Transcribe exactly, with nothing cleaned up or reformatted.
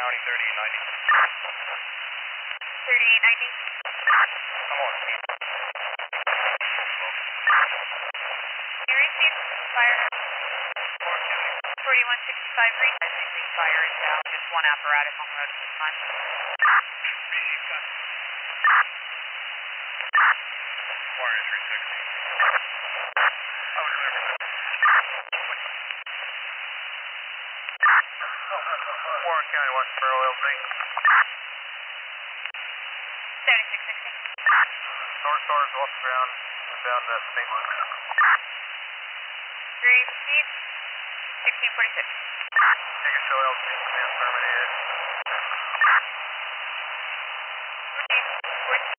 County, thirty-eight ninety. thirty-eight ninety. Come on, Pete. You received fire. forty-one sixty-five read. I think the fire is down. Just one apparatus on the road at this time. Receive, got it. Warren three sixty. I was there for that. Warren County, Washington, L Z. seventy-six sixty. North Stars off the ground, down to Saint Luke's. Receive. sixteen forty-six. Take a show L Z, command terminated. Receive.